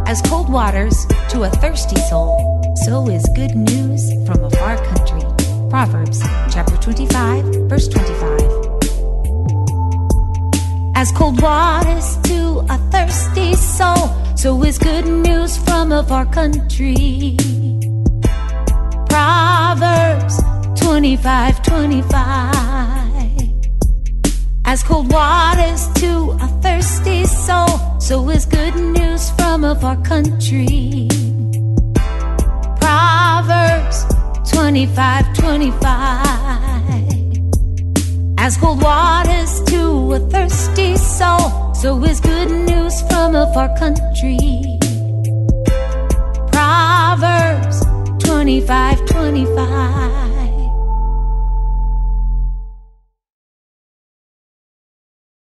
As cold waters to a thirsty soul, so is good news from a far country. Proverbs chapter 25, verse 25. As cold waters to a thirsty soul, so is good news from a far country. Proverbs 25, 25. As cold waters to a thirsty soul, so is good news from a far country. Proverbs 25, 25. As cold waters to a thirsty soul, so is good news from a far country. Proverbs 25, 25.